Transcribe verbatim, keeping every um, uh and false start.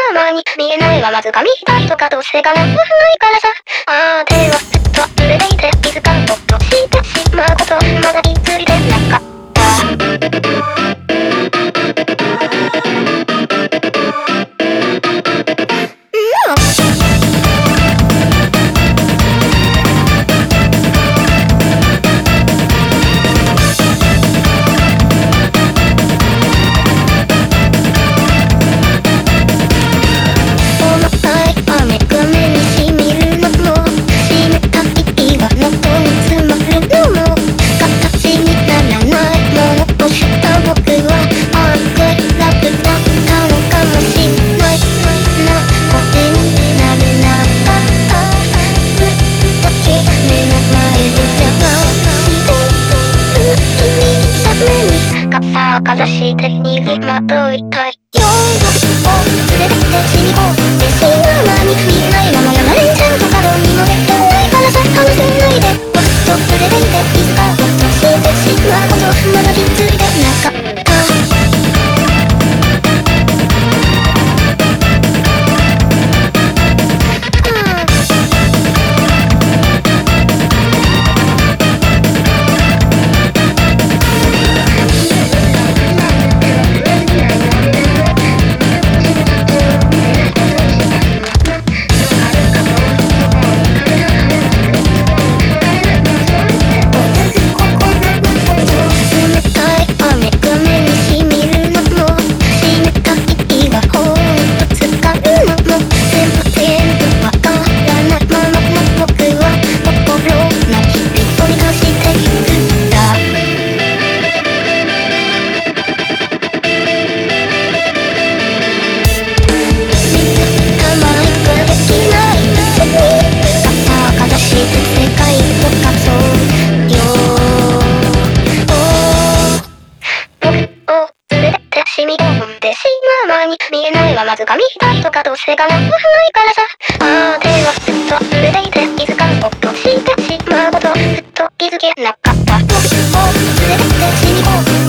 ままに見えないはまず紙一重とかどうせかなわないからさ。ああ手はずっと濡れていて気づかんとっとしてしまうことまだ気づいてなかった。かざして逃げまといたい夜を連れてって死にこうって死ぬままに見えないままやな連チャンとかどうにもできないからさ話せないでもっと連れていて気づかうことしてしまうことまだ気づいてなかった。見えないはまず紙一重とかどうせかなわないからさ。ああ手はずっと濡れていて気づかんとっとしてしまうことずっと気づけなかった。僕を連れてって死にこう